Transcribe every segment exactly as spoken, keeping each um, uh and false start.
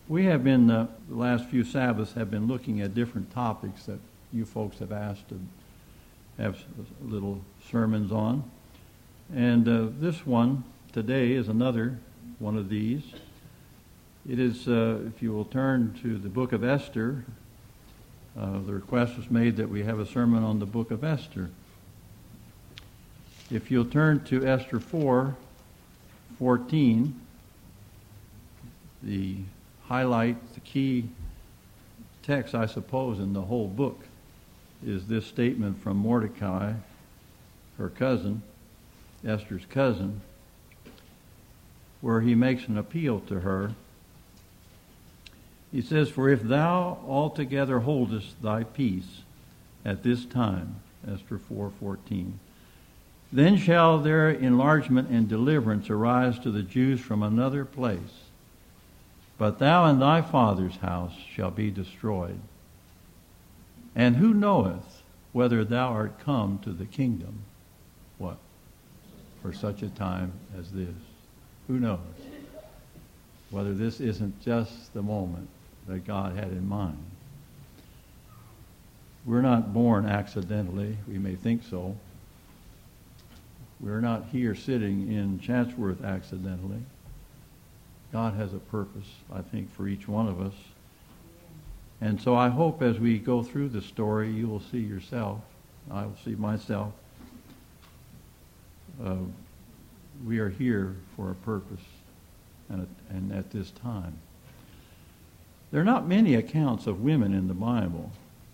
We have been, uh, the last few Sabbaths, have been looking at different topics that you folks have asked to have little sermons on. And uh, this one today is another one of these. It is, uh, if you will turn to the book of Esther, uh, the request was made that we have a sermon on the book of Esther. If you'll turn to Esther four fourteen, the highlight, the key text, I suppose, in the whole book is this statement from Mordecai, her cousin, Esther's cousin, where he makes an appeal to her. He says, "For if thou altogether holdest thy peace at this time," Esther four fourteen, "then shall there enlargement and deliverance arise to the Jews from another place. But thou and thy father's house shall be destroyed. And who knoweth whether thou art come to the kingdom?" What? "For such a time as this." Who knows? Whether this isn't just the moment that God had in mind. We're not born accidentally. We may think so. We're not here sitting in Chatsworth accidentally. God has a purpose, I think, for each one of us. And so I hope as we go through the story, you will see yourself. I will see myself. Uh, we are here for a purpose and, and at this time. There are not many accounts of women in the Bible,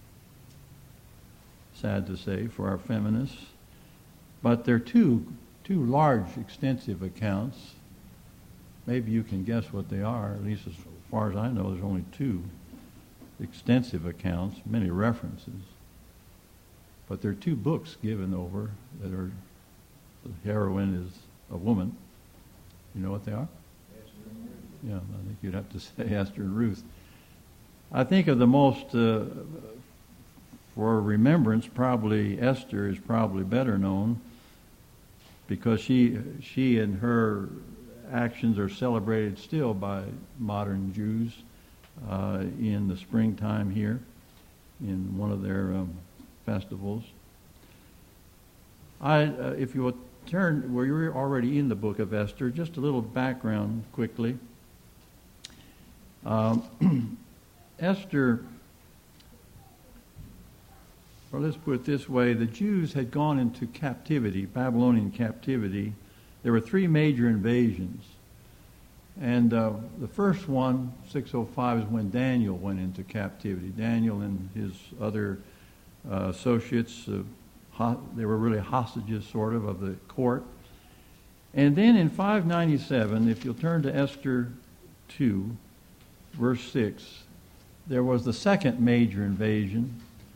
sad to say, for our feminists. But there are two, two large, extensive accounts. Maybe you can guess what they are. At least as far as I know, there's only two extensive accounts, many references. But there are two books given over that are, the heroine is a woman. You know what they are? Yeah, I think you'd have to say Esther and Ruth. I think of the most, uh, for remembrance, probably Esther is probably better known because she, she and her actions are celebrated still by modern Jews uh, in the springtime here in one of their um, festivals. I, uh, if you will turn, where you're already in the book of Esther, just a little background quickly. Um, Esther, or let's put it this way, the Jews had gone into captivity, Babylonian captivity. There were three major invasions. And uh, the first one, six oh five, is when Daniel went into captivity. Daniel and his other uh, associates, uh, ho- they were really hostages, sort of, of the court. And then in five ninety-seven, if you'll turn to Esther two, verse six, there was the second major invasion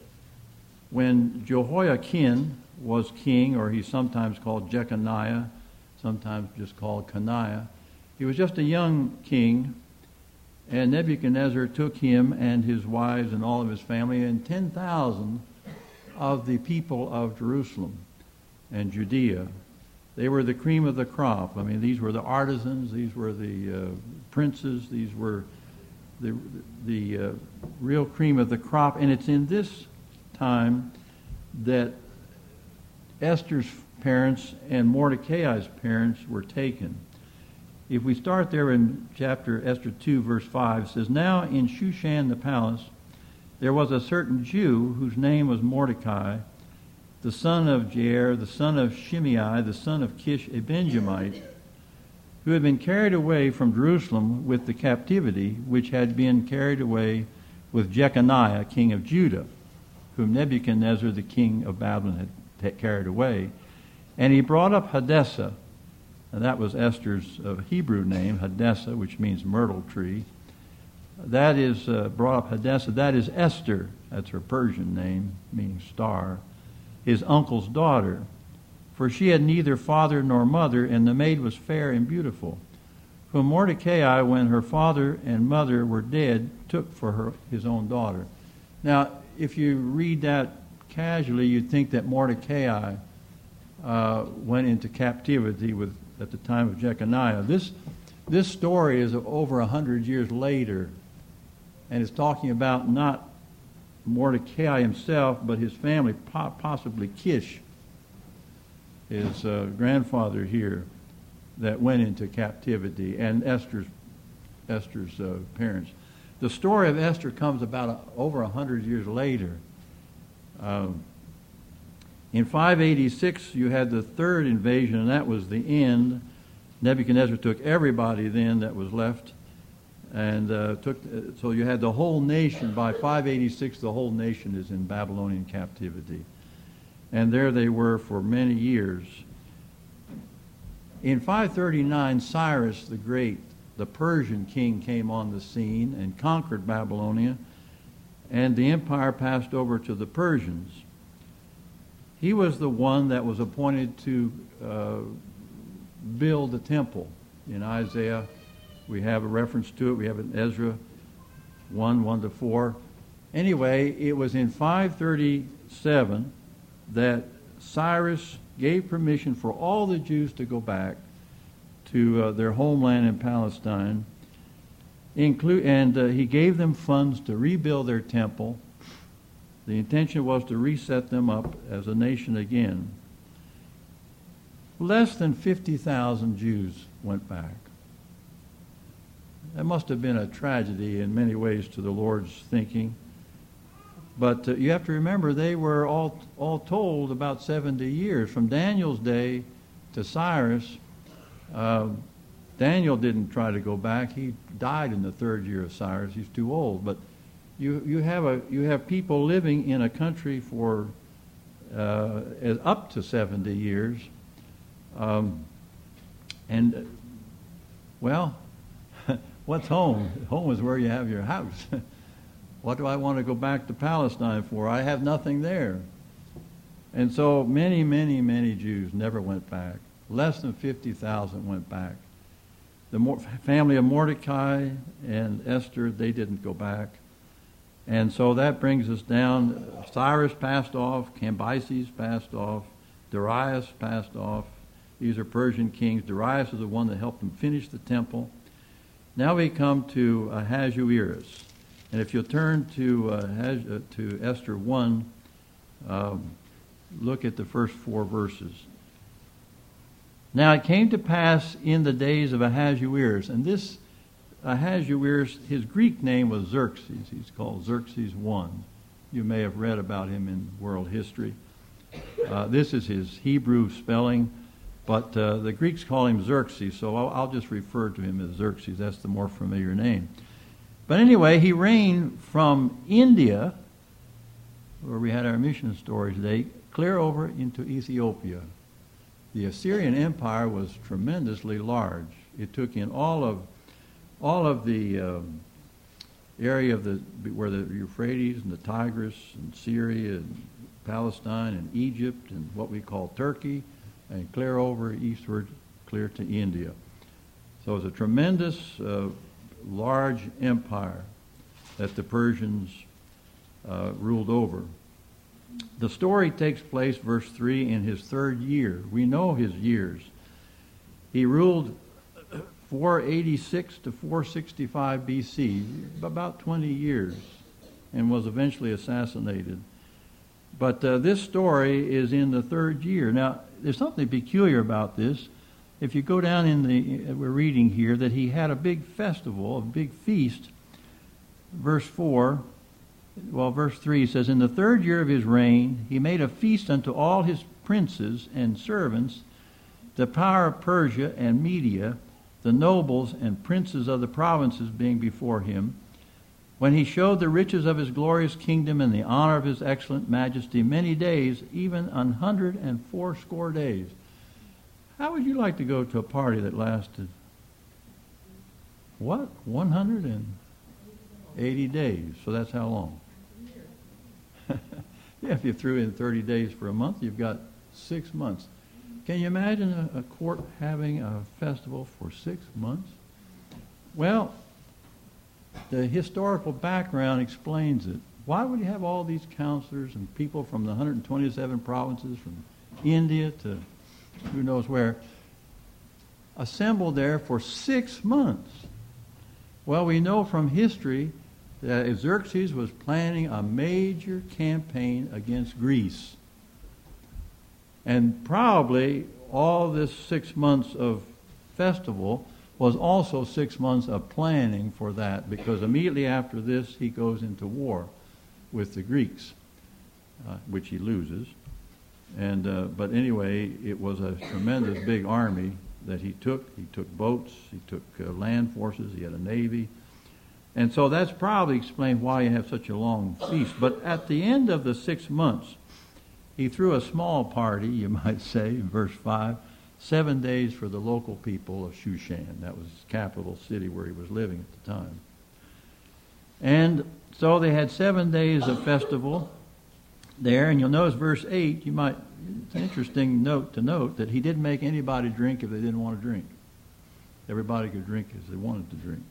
when Jehoiakim was king, or he's sometimes called Jeconiah, sometimes just called Coniah. He was just a young king, and Nebuchadnezzar took him and his wives and all of his family and ten thousand of the people of Jerusalem and Judea. They were the cream of the crop. I mean, these were the artisans, these were the uh, princes, these were the, the uh, real cream of the crop. And it's in this time that Esther's parents and Mordecai's parents were taken. If we start there in chapter Esther two, verse five, it says, "Now in Shushan the palace there was a certain Jew whose name was Mordecai, the son of Jair, the son of Shimei, the son of Kish, a Benjamite, who had been carried away from Jerusalem with the captivity which had been carried away with Jeconiah, king of Judah, whom Nebuchadnezzar, the king of Babylon, had t- carried away. And he brought up Hadassah," and that was Esther's uh, Hebrew name, Hadassah, which means myrtle tree. That is, uh, brought up Hadassah, that is Esther, that's her Persian name, meaning star, his uncle's daughter. For she had neither father nor mother, and the maid was fair and beautiful, whom Mordecai, when her father and mother were dead, took for her his own daughter. Now, if you read that casually, you'd think that Mordecai uh, went into captivity with at the time of Jeconiah. This this story is over a hundred years later And it's talking about not Mordecai himself, but his family, possibly Kish, his uh, grandfather here, that went into captivity, and Esther's Esther's uh, parents. The story of Esther comes about a, over a hundred years later. Um, in five eighty-six, you had the third invasion, and that was the end. Nebuchadnezzar took everybody then that was left, and uh, took. So you had the whole nation. By five eighty-six, the whole nation is in Babylonian captivity, and there they were for many years. In five thirty-nine, Cyrus the Great, the Persian king, came on the scene and conquered Babylonia, and the empire passed over to the Persians. He was the one that was appointed to uh, build the temple. In Isaiah, we have a reference to it. We have it in Ezra one, one to four. Anyway, it was in five thirty-seven that Cyrus gave permission for all the Jews to go back to uh, their homeland in Palestine, include, and uh, he gave them funds to rebuild their temple. The intention was to reset them up as a nation again. Less than fifty thousand Jews went back. That must have been a tragedy in many ways to the Lord's thinking. But uh, you have to remember, they were all all told about seventy years. From Daniel's day to Cyrus, uh, Daniel didn't try to go back. He died in the third year of Cyrus. He's too old. But you you have a you have people living in a country for uh, up to seventy years, um, and well, what's home? Home is where you have your house. What do I want to go back to Palestine for? I have nothing there. And so many, many, many Jews never went back. Less than fifty thousand went back. The family of Mordecai and Esther, they didn't go back. And so that brings us down. Cyrus passed off. Cambyses passed off. Darius passed off. These are Persian kings. Darius is the one that helped them finish the temple. Now we come to Ahasuerus. And if you'll turn to uh, uh, to Esther one, um, look at the first four verses. Now it came to pass in the days of Ahasuerus, and this Ahasuerus, his Greek name was Xerxes. He's called Xerxes the First. You may have read about him in world history. Uh, this is his Hebrew spelling, but uh, the Greeks call him Xerxes, so I'll, I'll just refer to him as Xerxes. That's the more familiar name. But anyway, he reigned from India, where we had our mission story today, clear over into Ethiopia. The Assyrian Empire was tremendously large. It took in all of all of the um, area of the where the Euphrates and the Tigris and Syria and Palestine and Egypt and what we call Turkey, and clear over eastward, clear to India. So it was a tremendous uh, large empire that the Persians uh, ruled over. The story takes place, verse three, in his third year. We know his years. He ruled four eighty-six to four sixty-five B C, about twenty years, and was eventually assassinated. But uh, this story is in the third year. Now, there's something peculiar about this. If you go down in the, we're reading here that he had a big festival, a big feast. Verse four, well, verse three says, in the third year of his reign, he made a feast unto all his princes and servants, the power of Persia and Media, the nobles and princes of the provinces being before him, when he showed the riches of his glorious kingdom and the honor of his excellent majesty many days, even an hundred and fourscore days. How would you like to go to a party that lasted, what, one hundred eighty days? So that's how long? Yeah, if you threw in thirty days for a month, you've got six months. Can you imagine a, a court having a festival for six months? Well, the historical background explains it. Why would you have all these counselors and people from the one hundred twenty-seven provinces, from India to who knows where, assembled there for six months? Well, we know from history that Xerxes was planning a major campaign against Greece. And probably all this six months of festival was also six months of planning for that, because immediately after this he goes into war with the Greeks, uh, which he loses. And uh, but anyway, it was a tremendous big army that he took. He took boats, he took uh, land forces, he had a navy. And so that's probably explained why you have such a long feast. But at the end of the six months, he threw a small party, you might say, in verse five, seven days for the local people of Shushan. That was his capital city where he was living at the time. And so they had seven days of festival there. And you'll notice verse eight, you might, it's an interesting note to note that he didn't make anybody drink if they didn't want to drink. Everybody could drink as they wanted to drink.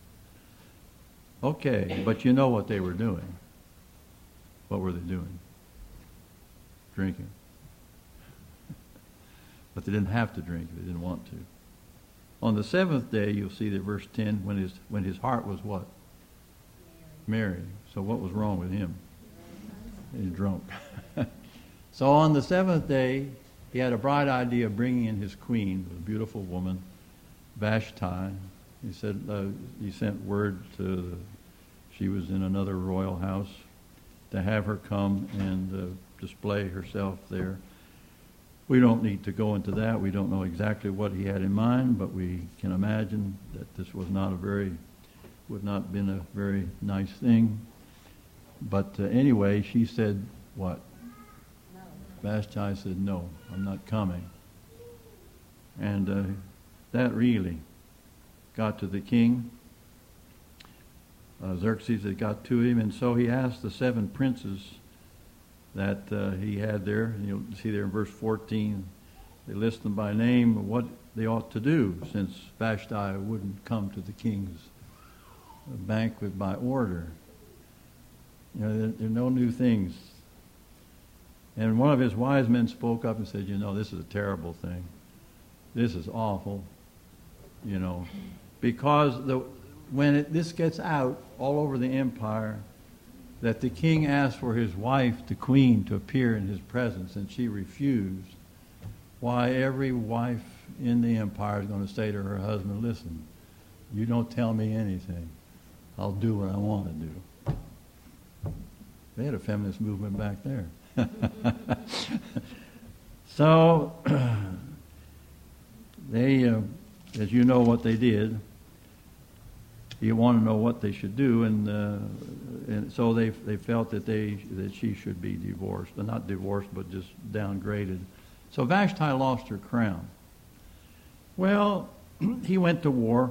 Okay, but you know what they were doing. What were they doing? Drinking. But they didn't have to drink if they didn't want to. On the seventh day, you'll see that verse ten, when his when his heart was what? Merry. So what was wrong with him? He was drunk. So on the seventh day, he had a bright idea of bringing in his queen, a beautiful woman, Vashti. He said uh, he sent word to the, she was in another royal house, to have her come and uh, display herself there. We don't need to go into that. We don't know exactly what he had in mind, but we can imagine that this was not a very, would not have been a very nice thing. But uh, anyway, she said, what? No. Vashti said, no, I'm not coming. And uh, that really got to the king. Uh, Xerxes had got to him, and so he asked the seven princes that uh, he had there, and you'll see there in verse fourteen, they list them by name, what they ought to do, since Vashti wouldn't come to the king's banquet by order. You know, there, there are no new things. And one of his wise men spoke up and said, you know, this is a terrible thing. This is awful, you know, because the when it, this gets out all over the empire, that the king asked for his wife, the queen, to appear in his presence, and she refused, why, every wife in the empire is going to say to her husband, listen, you don't tell me anything. I'll do what I want to do. They had a feminist movement back there. So, they, uh, as you know what they did, you want to know what they should do, and uh, and so they they felt that they that she should be divorced, but not divorced, but just downgraded. So Vashti lost her crown. Well, he went to war,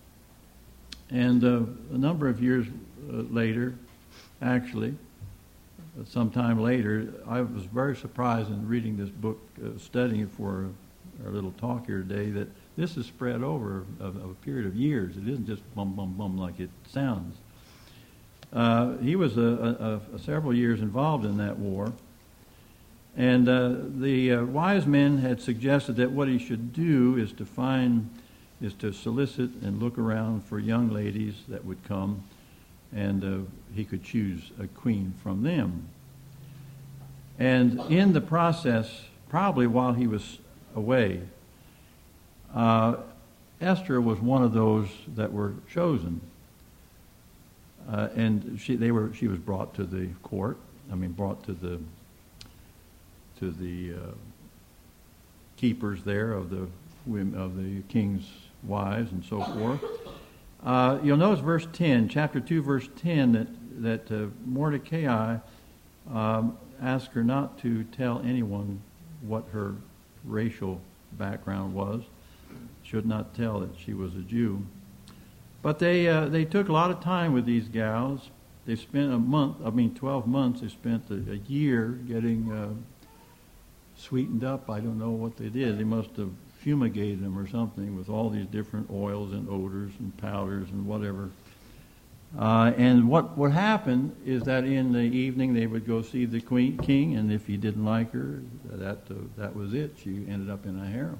and uh, a number of years uh, later, actually, sometime later, I was very surprised in reading this book, uh, studying it for our little talk here today, that this is spread over a, a period of years. It isn't just bum, bum, bum like it sounds. Uh, he was a, a, a several years involved in that war. And uh, the uh, wise men had suggested that what he should do is to find, is to solicit and look around for young ladies that would come, and uh, he could choose a queen from them. And in the process, probably while he was away, Uh, Esther was one of those that were chosen, uh, and she they were she was brought to the court. I mean, brought to the to the uh, keepers there of the of the king's wives and so forth. Uh, you'll notice verse ten, chapter two, verse ten, that that uh, Mordecai um, asked her not to tell anyone what her racial background was. Should not tell that she was a Jew. But they uh, they took a lot of time with these gals. They spent a month, I mean twelve months, they spent a, a year getting uh, sweetened up. I don't know what they did. They must have fumigated them or something with all these different oils and odors and powders and whatever. Uh, and what would happen is that in the evening they would go see the queen, king, and if he didn't like her, that uh, that was it. She ended up in a harem.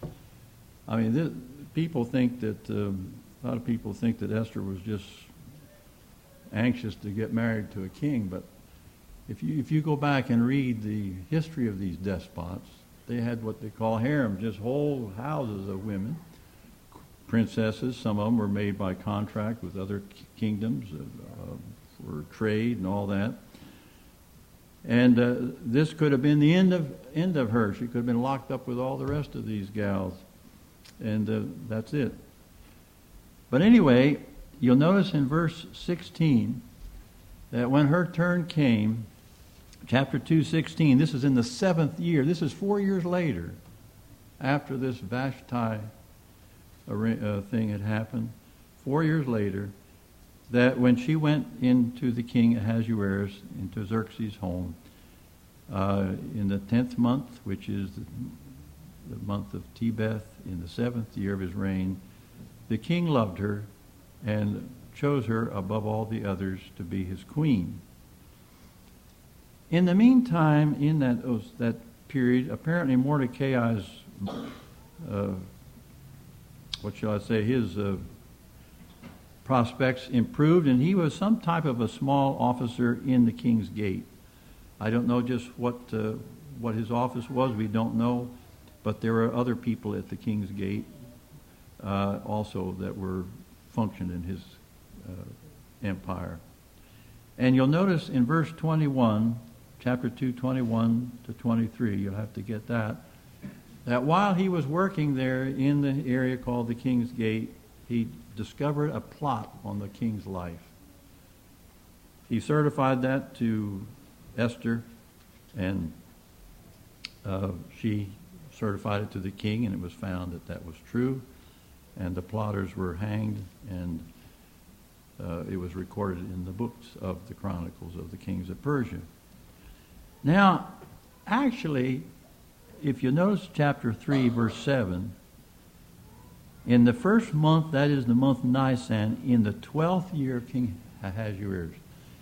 I mean, this, people think that, um, a lot of people think that Esther was just anxious to get married to a king. But if you if you go back and read the history of these despots, they had what they call harems, just whole houses of women, princesses. Some of them were made by contract with other kingdoms uh, for trade and all that. And uh, this could have been the end of end of her. She could have been locked up with all the rest of these gals, and uh, that's it. But anyway, you'll notice in verse sixteen that when her turn came, chapter two, sixteen, this is in the seventh year. This is four years later, after this Vashti uh, thing had happened. Four years later, that when she went into the king Ahasuerus, into Xerxes' home, uh, in the tenth month, which is the, the month of Tebeth, in the seventh year of his reign, the king loved her and chose her above all the others to be his queen. In the meantime, in that that period, apparently Mordecai's, uh, what shall I say, his uh, prospects improved, and he was some type of a small officer in the king's gate. I don't know just what uh, what his office was. We don't know, but there were other people at the king's gate uh, also that were functioned in his uh, empire. And you'll notice in verse twenty-one, chapter two, twenty-one to twenty-three, you'll have to get that, that while he was working there in the area called the King's Gate, he discovered a plot on the king's life. He certified that to Esther, and uh, she certified it to the king, and it was found that that was true, and the plotters were hanged, and uh, it was recorded in the books of the Chronicles of the Kings of Persia. Now, actually, if you notice chapter three, verse seven, in the first month, that is the month Nisan, in the twelfth year of King Ahasuerus,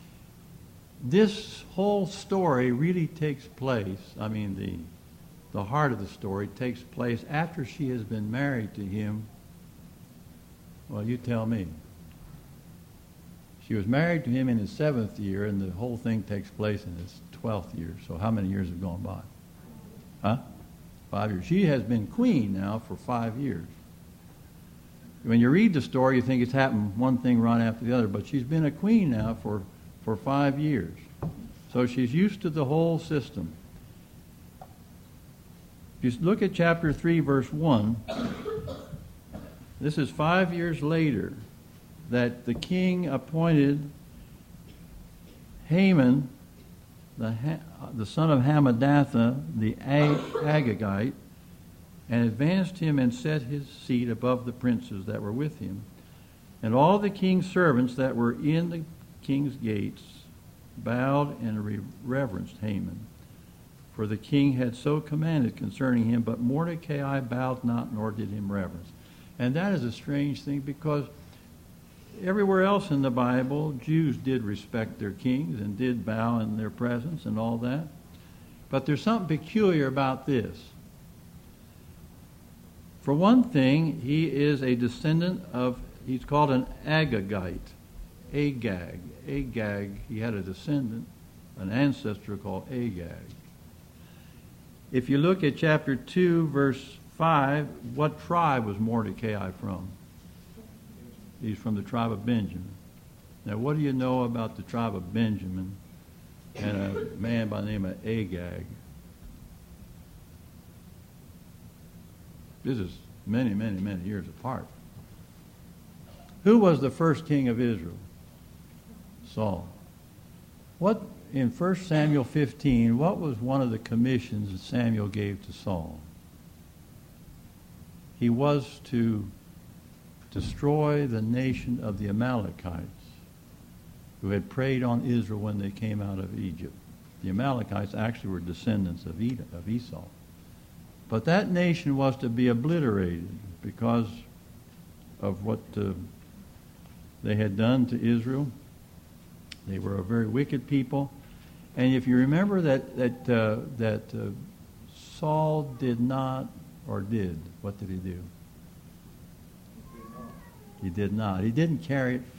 this whole story really takes place, I mean, the, the heart of the story takes place after she has been married to him. Well, you tell me. She was married to him in his seventh year, and the whole thing takes place in his twelfth year. So how many years have gone by? Huh? Five years. She has been queen now for five years. When you read the story, you think it's happened one thing right after the other, but she's been a queen now for, for five years. So she's used to the whole system. If you look at chapter three, verse one, this is five years later that the king appointed Haman, the, the son of Hammedatha, the Agagite, and advanced him and set his seat above the princes that were with him. And all the king's servants that were in the king's gates bowed and reverenced Haman, for the king had so commanded concerning him, but Mordecai bowed not, nor did him reverence. And that is a strange thing, because everywhere else in the Bible, Jews did respect their kings and did bow in their presence and all that. But there's something peculiar about this. For one thing, he is a descendant of, he's called an Agagite. Agag. Agag, he had a descendant, an ancestor called Agag. If you look at chapter two, verse five, what tribe was Mordecai from? He's from the tribe of Benjamin. Now, what do you know about the tribe of Benjamin and a man by the name of Agag? This is many, many, many years apart. Who was the first king of Israel? Saul. What, in First Samuel fifteen, what was one of the commissions that Samuel gave to Saul? He was to destroy the nation of the Amalekites, who had preyed on Israel when they came out of Egypt. The Amalekites actually were descendants of Esau. But that nation was to be obliterated because of what uh, they had done to Israel. They were a very wicked people. And if you remember that that uh, that uh, Saul did not, or did, what did he do? He did not. He didn't carry it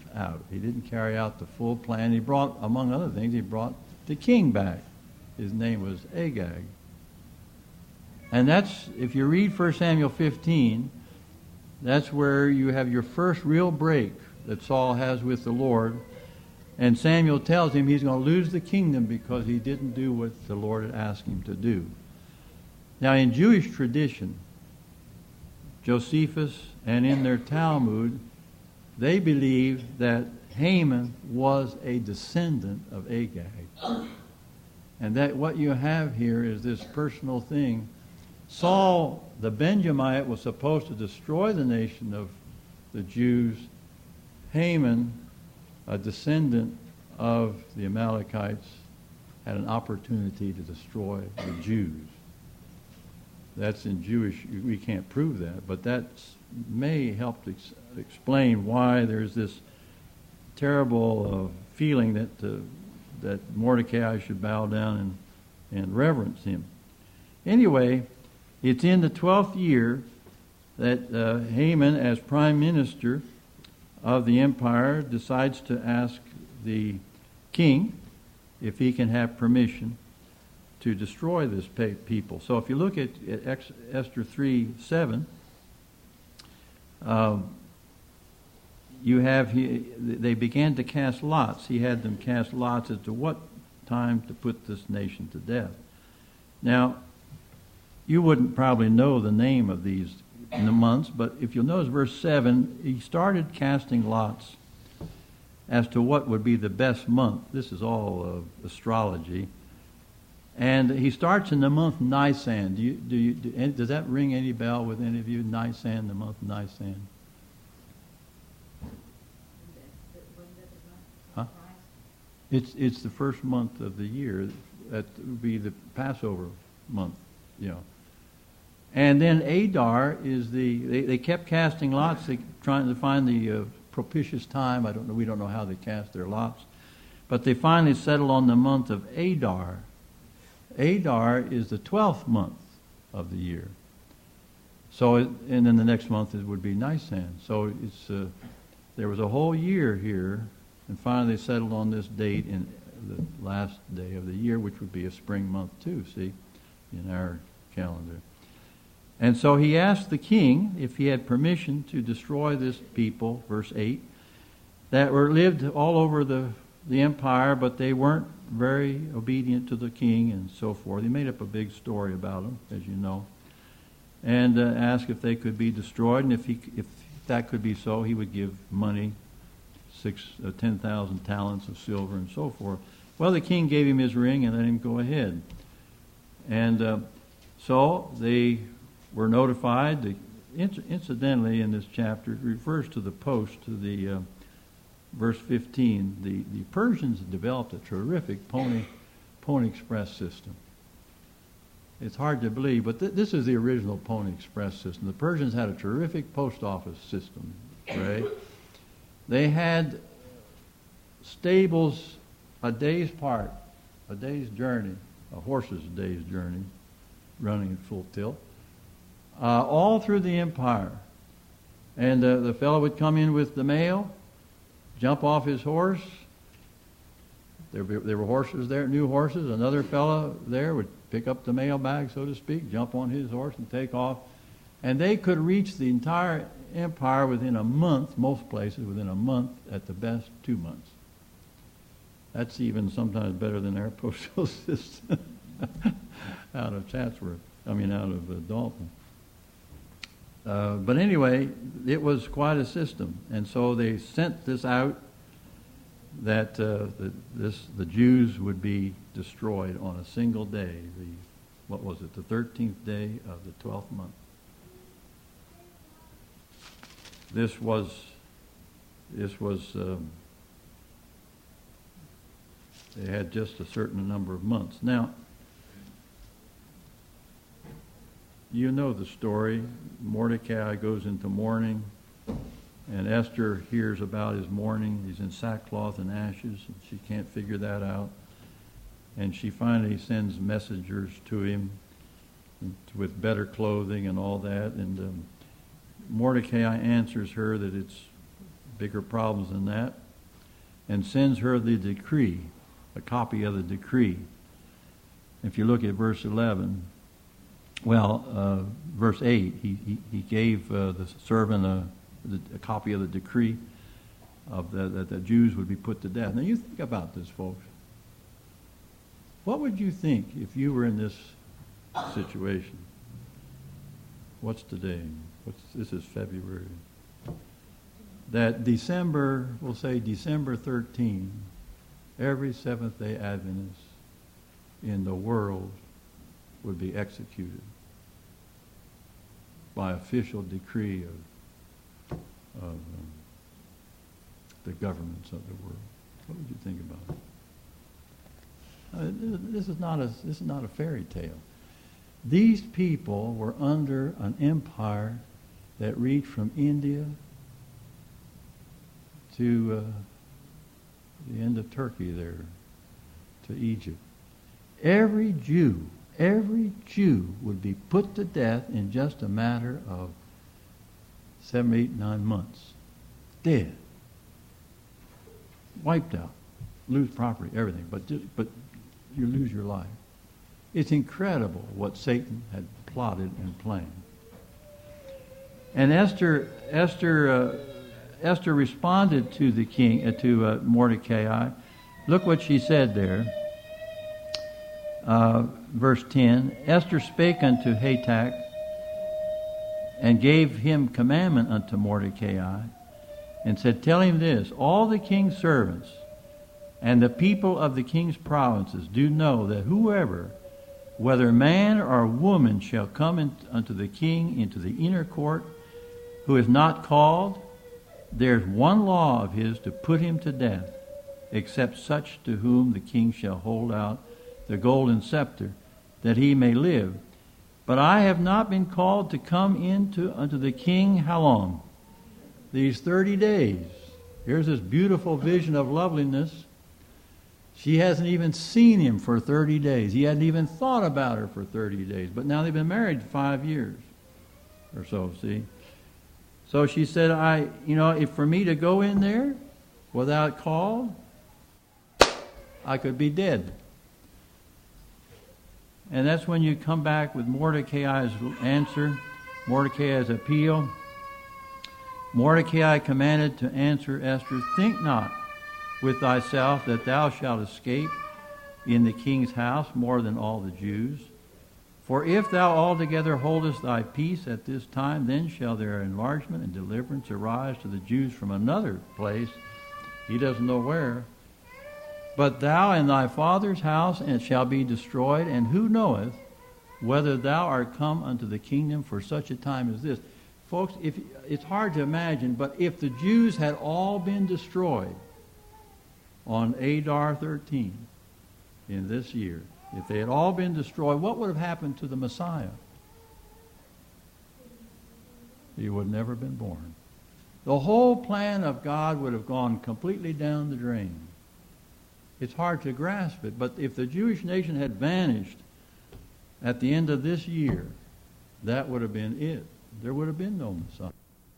out. He didn't carry out the full plan. He brought, among other things, he brought the king back. His name was Agag. And that's, if you read First Samuel fifteen, that's where you have your first real break that Saul has with the Lord. And Samuel tells him he's going to lose the kingdom because he didn't do what the Lord had asked him to do. Now, in Jewish tradition, Josephus and in their Talmud, they believe that Haman was a descendant of Agag. And that what you have here is this personal thing. Saul, the Benjamite, was supposed to destroy the nation of the Jews. Haman, a descendant of the Amalekites, had an opportunity to destroy the Jews. That's in Jewish, we can't prove that, but that may help to ex- explain why there's this terrible uh, feeling that uh, that Mordecai should bow down and, and reverence him. Anyway, it's in the twelfth year that uh, Haman, as prime minister of the empire, decides to ask the king if he can have permission to destroy this people. So if you look at, at Esther three seven, um, you have he, they began to cast lots. He had them cast lots as to what time to put this nation to death. Now, you wouldn't probably know the name of these in the months, but if you'll notice verse seven, he started casting lots as to what would be the best month. This is all uh, astrology. And he starts in the month Nisan. Do you, do you, do, does that ring any bell with any of you? Nisan, the month Nisan. Huh? It's it's the first month of the year. That would be the Passover month, you know. And then Adar is the. They, they kept casting lots, they, trying to find the uh, propitious time. I don't know. We don't know how they cast their lots, but they finally settled on the month of Adar. Adar is the twelfth month of the year. So, it, and then the next month it would be Nisan. So it's uh, there was a whole year here, and finally they settled on this date in the last day of the year, which would be a spring month too. See, in our calendar. And so he asked the king if he had permission to destroy this people, verse eight, that were lived all over the the empire, but they weren't very obedient to the king and so forth. He made up a big story about them, as you know, and uh, asked if they could be destroyed, and if he, if that could be so, he would give money, six, uh, ten thousand talents of silver and so forth. Well, the king gave him his ring and let him go ahead. And uh, so they were notified. The, incidentally, in this chapter, it refers to the post, to the uh, verse fifteen. The, the Persians developed a terrific pony, pony express system. It's hard to believe, but th- this is the original Pony Express system. The Persians had a terrific post office system, right? They had stables a day's part, a day's journey, a horse's day's journey, running at full tilt, uh, all through the empire. And uh, the fellow would come in with the mail, jump off his horse. There, there were horses there, new horses. Another fellow there would pick up the mail bag, so to speak, jump on his horse and take off. And they could reach the entire empire within a month, most places within a month, at the best two months. That's even sometimes better than our postal system out of Chatsworth, I mean out of uh, Dalton. Uh, but anyway, it was quite a system. And so they sent this out that uh, the, this, the Jews would be destroyed on a single day. The what was it? The thirteenth day of the twelfth month. This was this was um, they had just a certain number of months. Now, you know the story. Mordecai goes into mourning, and Esther hears about his mourning. He's in sackcloth and ashes, and she can't figure that out. And she finally sends messengers to him with better clothing and all that. And um, Mordecai answers her that it's bigger problems than that, and sends her the decree, a copy of the decree. If you look at verse eleven, well, uh, verse eight, he, he, he gave uh, the servant a, a copy of the decree of the, that the Jews would be put to death. Now you think about this, folks. What would you think if you were in this situation? What's today? What's, this is February. That December, we'll say December thirteenth, every Seventh-day Adventist in the world would be executed by official decree of, of um, the governments of the world. What would you think about it? Uh, this is not a this is not a fairy tale. These people were under an empire that reached from India to uh, the end of Turkey there, to Egypt. Every Jew, every Jew would be put to death in just a matter of seven, eight, nine months. Dead. Wiped out. Lose property, everything. But, just, but you lose your life. It's incredible what Satan had plotted and planned. And Esther, Esther, uh, Esther responded to the king, uh, to uh, Mordecai. Look what she said there. Uh, verse ten. Esther spake unto Hatach, and gave him commandment unto Mordecai, and said, tell him this, all the king's servants and the people of the king's provinces do know that whoever, whether man or woman, shall come in, unto the king into the inner court, who is not called, there's one law of his to put him to death, except such to whom the king shall hold out the golden scepter, that he may live. But I have not been called to come into unto the king how long? These thirty days. Here's this beautiful vision of loveliness. She hasn't even seen him for thirty days. He hadn't even thought about her for thirty days. But now they've been married five years or so, see? So she said, I, you know, if for me to go in there without call, I could be dead. And that's when you come back with Mordecai's answer, Mordecai's appeal. Mordecai commanded to answer Esther, think not with thyself that thou shalt escape in the king's house more than all the Jews. For if thou altogether holdest thy peace at this time, then shall their enlargement and deliverance arise to the Jews from another place. He doesn't know where. But thou and thy father's house and shall be destroyed, and who knoweth whether thou art come unto the kingdom for such a time as this? Folks, if it's hard to imagine, but if the Jews had all been destroyed on Adar thirteen in this year, if they had all been destroyed, what would have happened to the Messiah? He would have never been born. The whole plan of God would have gone completely down the drain. It's hard to grasp it, but if the Jewish nation had vanished at the end of this year, that would have been it. There would have been no Messiah.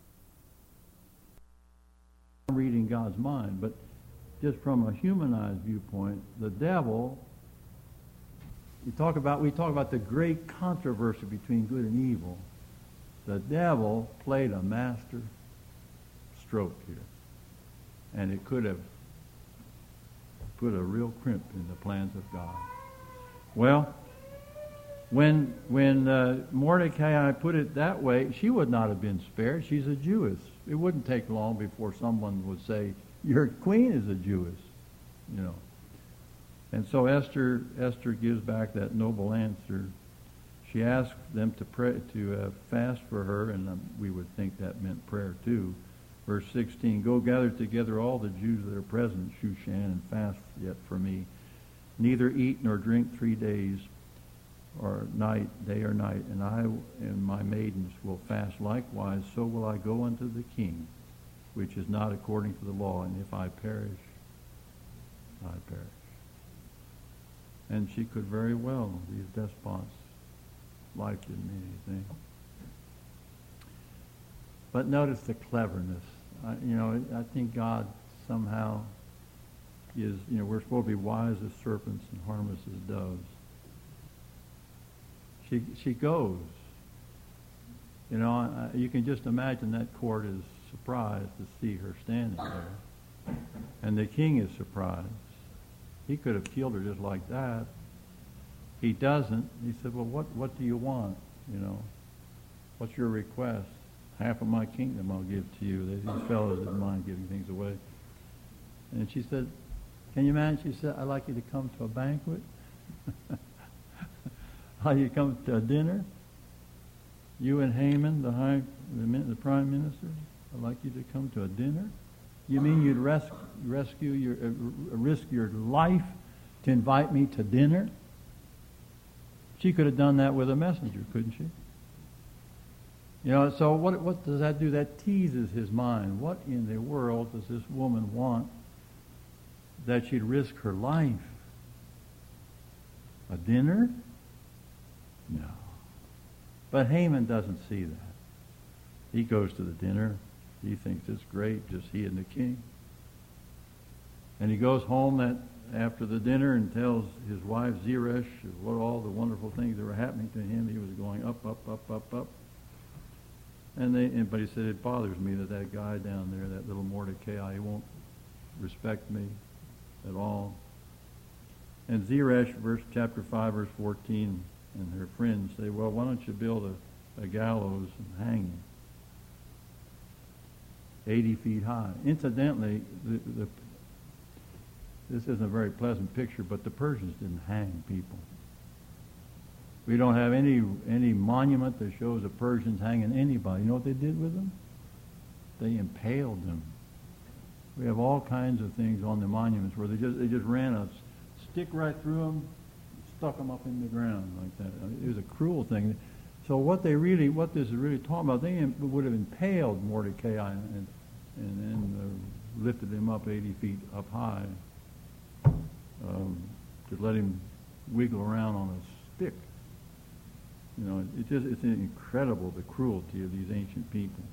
I'm reading God's mind, but just from a humanized viewpoint, the devil, we talk about we talk about the great controversy between good and evil. The devil played a master stroke here, and it could have put a real crimp in the plans of God. Well, when when uh, Mordecai put it that way, she would not have been spared. She's a Jewess. It wouldn't take long before someone would say, "Your queen is a Jewess," you know. And so Esther Esther gives back that noble answer. She asks them to pray to uh, fast for her, and um, we would think that meant prayer too. Verse sixteen, go gather together all the Jews that are present in Shushan and fast yet for me. Neither eat nor drink three days or night, day or night, and I and my maidens will fast likewise. So will I go unto the king, which is not according to the law, and if I perish, I perish. And she could very well, these despots, life didn't mean anything. But notice the cleverness I, you know, I think God somehow is, you know, we're supposed to be wise as serpents and harmless as doves. She she goes. You know, I, you can just imagine that court is surprised to see her standing there. And the king is surprised. He could have killed her just like that. He doesn't. He said, well, what, what do you want? You know, what's your request? Half of my kingdom I'll give to you. These fellows didn't mind giving things away. And she said, can you imagine? She said, I'd like you to come to a banquet. I'd like you to come to a dinner. You and Haman, the high, the, the prime minister. I'd like you to come to a dinner. You mean you'd res- rescue your, uh, risk your life to invite me to dinner? She could have done that with a messenger, couldn't she? You know, so what what does that do? That teases his mind. What in the world does this woman want that she'd risk her life? A dinner? No. But Haman doesn't see that. He goes to the dinner. He thinks it's great, just he and the king. And he goes home that after the dinner and tells his wife Zeresh what all the wonderful things that were happening to him. He was going up, up, up, up, up. And they, and, but he said, it bothers me that that guy down there, that little Mordecai, he won't respect me at all. And Zeresh, verse chapter five, verse fourteen, and her friends say, well, why don't you build a, a gallows and hang him? eighty feet high. Incidentally, the, the, this isn't a very pleasant picture, but the Persians didn't hang people. We don't have any any monument that shows the Persians hanging anybody. You know what they did with them? They impaled them. We have all kinds of things on the monuments where they just they just ran a stick right through them, stuck them up in the ground like that. It was a cruel thing. So what they really, what this is really talking about, they would have impaled Mordecai and and then uh, lifted him up eighty feet up high um, to let him wiggle around on a stick. You know, it just, it's incredible, the cruelty of these ancient people.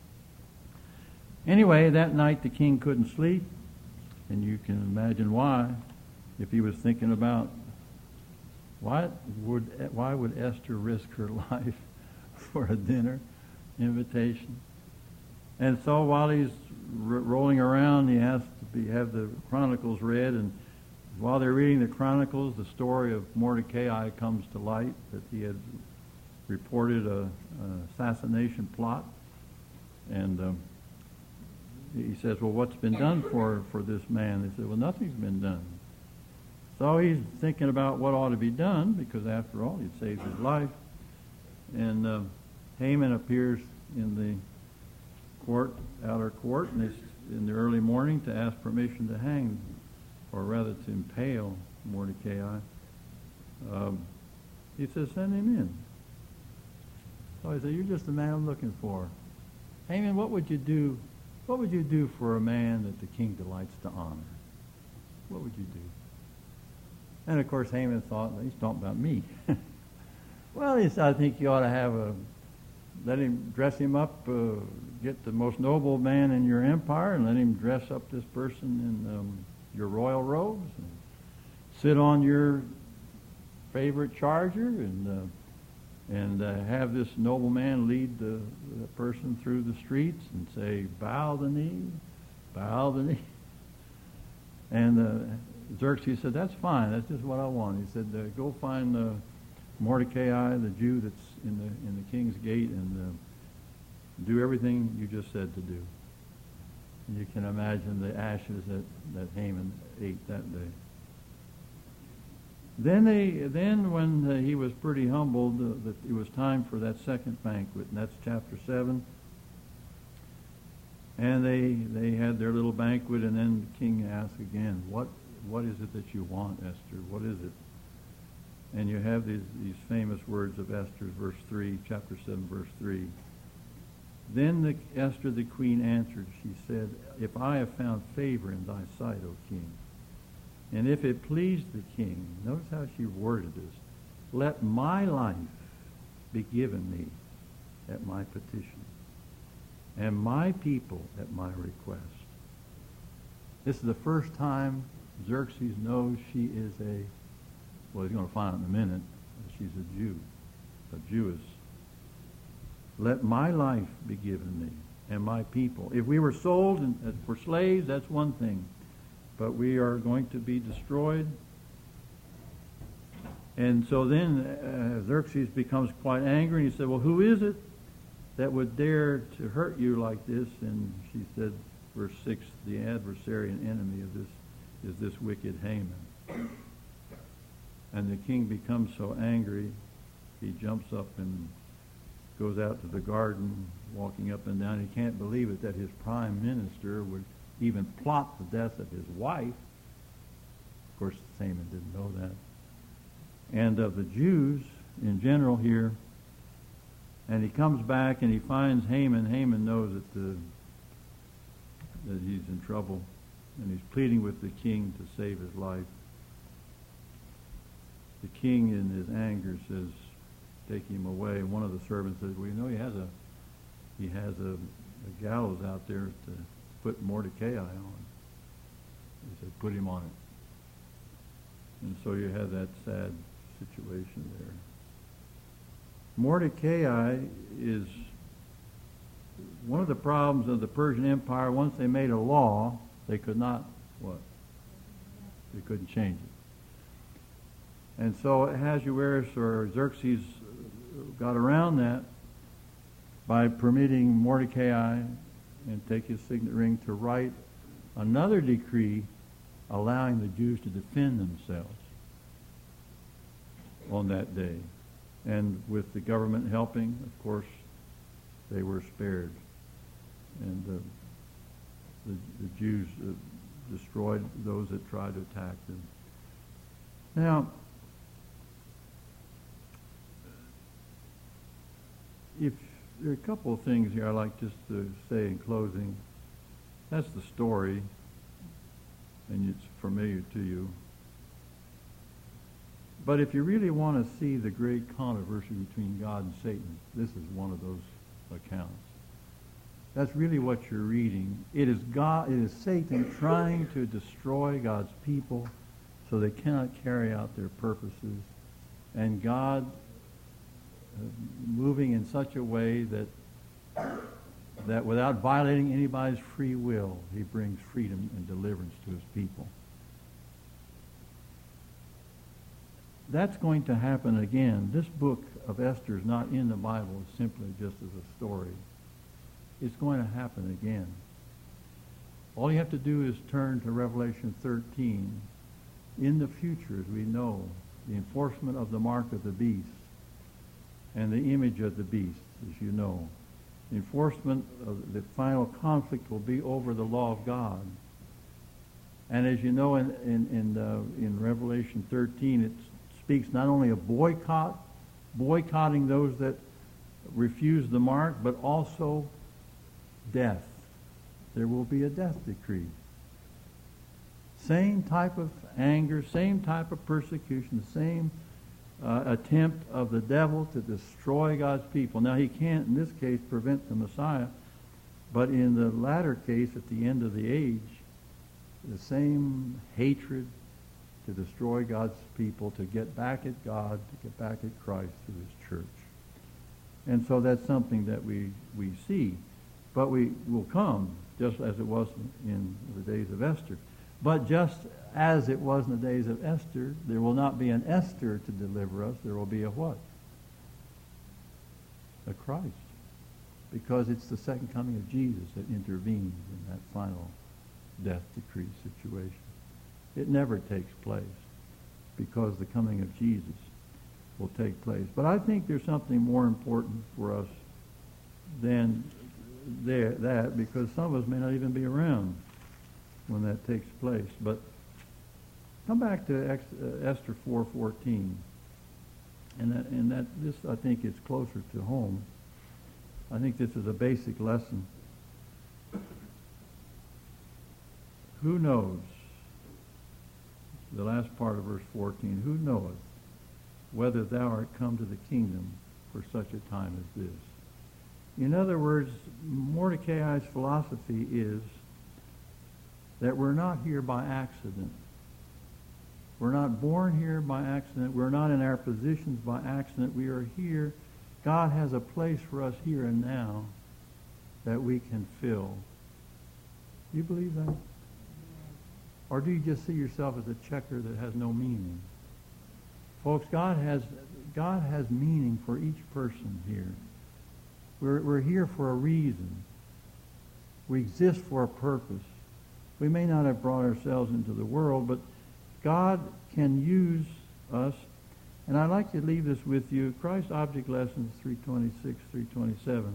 Anyway, that night the king couldn't sleep, and you can imagine why, if he was thinking about why would why would Esther risk her life for a dinner invitation. And so while he's r- rolling around, he has to be, have the Chronicles read, and while they're reading the Chronicles, the story of Mordecai comes to light, that he had reported a, an assassination plot. And um, he says, well, what's been done for, for this man? They said, well, nothing's been done. So he's thinking about what ought to be done, because after all, he'd saved his life. And uh, Haman appears in the court, outer court, and it's in the early morning to ask permission to hang, or rather to impale Mordecai. Um, he says, send him in. So he said, you're just the man I'm looking for. Haman, what would you do? What would you do for a man that the king delights to honor? What would you do? And of course, Haman thought, he's talking about me. Well, he said, I think you ought to have a, let him dress him up, uh, get the most noble man in your empire, and let him dress up this person in um, your royal robes, and sit on your favorite charger, and uh, and uh, have this noble man lead the, the person through the streets and say, bow the knee, bow the knee. And uh, Xerxes said, that's fine, that's just what I want. He said, uh, go find uh, Mordecai, the Jew that's in the in the king's gate, and uh, do everything you just said to do. And you can imagine the ashes that, that Haman ate that day. Then they, then when uh, he was pretty humbled, uh, that it was time for that second banquet, and that's chapter seven. And they they had their little banquet, and then the king asked again, "What what is it that you want, Esther? What is it?" And you have these these famous words of Esther, verse three, chapter seven, verse three. Then the, Esther the queen answered. She said, "If I have found favor in thy sight, O king, and if it please the king," notice how she worded this, "let my life be given me at my petition." and my people at my request. This is the first time Xerxes knows she is a, well, he's going to find out in a minute, she's a Jew, a Jewess. Let my life be given me and my people. If we were sold and, for slaves, that's one thing. But we are going to be destroyed. And so then uh, Xerxes becomes quite angry, and he said, well, who is it that would dare to hurt you like this? And she said, verse six, the adversary and enemy of this is this wicked Haman. And the king becomes so angry, he jumps up and goes out to the garden, walking up and down. He can't believe it that his prime minister would even plot the death of his wife. Of course, Haman didn't know that. And of the Jews in general here. And he comes back and he finds Haman. Haman knows that, the, that he's in trouble. And he's pleading with the king to save his life. The king in his anger says, take him away. And one of the servants says, well, you know, he has a he has a, a gallows out there to put Mordecai on. He said, put him on it. And so you have that sad situation there. Mordecai is one of the problems of the Persian Empire. Once they made a law, they could not, what? They couldn't change it. And so Ahasuerus or Xerxes got around that by permitting Mordecai and take his signet ring to write another decree allowing the Jews to defend themselves on that day. And with the government helping, of course, they were spared. And uh, the, the Jews uh, destroyed those that tried to attack them. Now, if there are a couple of things here I'd like just to say in closing. That's the story, and it's familiar to you. But if you really want to see the great controversy between God and Satan, this is one of those accounts. That's really what you're reading. It is God, it is Satan trying to destroy God's people so they cannot carry out their purposes, and God uh, moving in such a way that that without violating anybody's free will, he brings freedom and deliverance to his people. That's going to happen again. This book of Esther is not in the Bible simply just as a story. It's going to happen again. All you have to do is turn to Revelation thirteen. In the future, as we know, the enforcement of the mark of the beast and the image of the beast, as you know. The enforcement of the final conflict will be over the law of God. And as you know, in in in, uh, in Revelation thirteen, it speaks not only of boycott, boycotting those that refuse the mark, but also death. There will be a death decree. Same type of anger, same type of persecution, the same uh, attempt of the devil to destroy God's people. Now, he can't, in this case, prevent the Messiah, but in the latter case, at the end of the age, the same hatred to destroy God's people, to get back at God, to get back at Christ through his church. And so that's something that we, we see. But we will come, just as it was in the days of Esther. But just as it was in the days of Esther, there will not be an Esther to deliver us. There will be a what? A Christ. Because it's the second coming of Jesus that intervenes in that final death decree situation. It never takes place because the coming of Jesus will take place. But I think there's something more important for us than there, that, because some of us may not even be around when that takes place. But come back to Ex, uh, Esther four fourteen, and that, and that this I think is closer to home. I think this is a basic lesson. Who knows? The last part of verse fourteen. Who knoweth whether thou art come to the kingdom for such a time as this? In other words, Mordecai's philosophy is that we're not here by accident. We're not born here by accident. We're not in our positions by accident. We are here. God has a place for us here and now that we can fill. Do you believe that? Or do you just see yourself as a checker that has no meaning? Folks, God has God has meaning for each person here. We're, we're here for a reason. We exist for a purpose. We may not have brought ourselves into the world, but God can use us. And I'd like to leave this with you. Christ Object Lessons three twenty-six, three twenty-seven.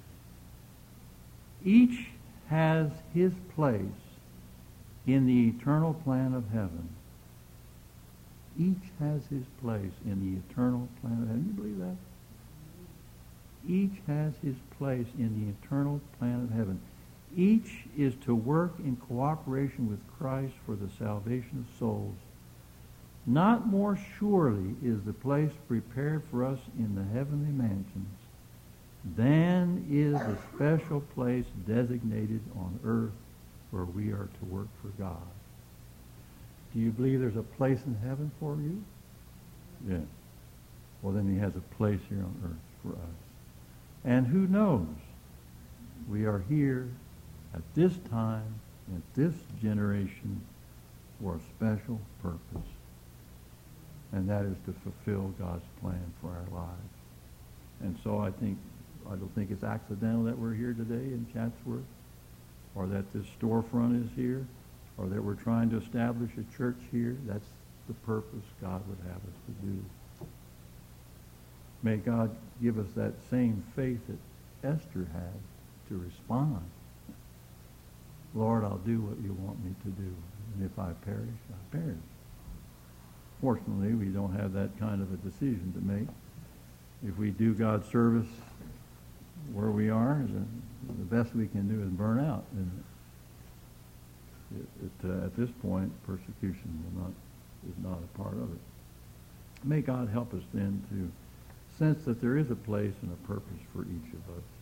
Each has his place in the eternal plan of heaven. Each has his place in the eternal plan of heaven. You believe that? Each has his place in the eternal plan of heaven. Each is to work in cooperation with Christ for the salvation of souls. Not more surely is the place prepared for us in the heavenly mansions than is the special place designated on earth where we are to work for God. Do you believe there's a place in heaven for you? Yeah. Well, then he has a place here on earth for us. And who knows? We are here at this time, at this generation, for a special purpose. And that is to fulfill God's plan for our lives. And so I think, I don't think it's accidental that we're here today in Chatsworth, or that this storefront is here, or that we're trying to establish a church here. That's the purpose God would have us to do. May God give us that same faith that Esther had to respond. Lord, I'll do what you want me to do. And if I perish, I perish. Fortunately, we don't have that kind of a decision to make. If we do God's service where we are, the best we can do is burn out. And it, it, uh, at this point, persecution will not is not a part of it. May God help us then to sense that there is a place and a purpose for each of us.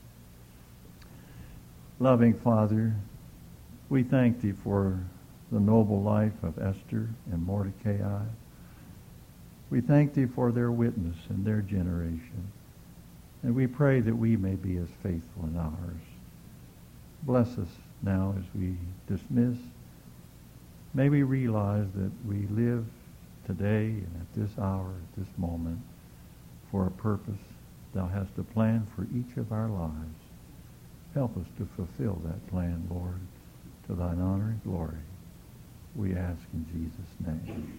Loving Father, we thank Thee for the noble life of Esther and Mordecai. We thank Thee for their witness and their generation. And we pray that we may be as faithful in ours. Bless us now as we dismiss. May we realize that we live today and at this hour, at this moment, for a purpose Thou hast a plan for each of our lives. Help us to fulfill that plan, Lord, to Thine honor and glory. We ask in Jesus' name.